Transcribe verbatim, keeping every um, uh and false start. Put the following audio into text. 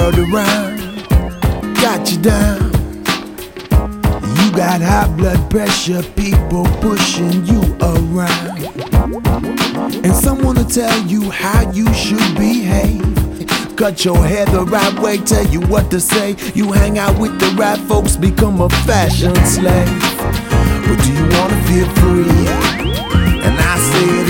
world around got you down. You got high blood pressure, people pushing you around, and someone to tell you how you should behave. Cut your hair the right way, tell you what to say. You hang out with the right folks, become a fashion slave. But do you wanna feel free? And I say it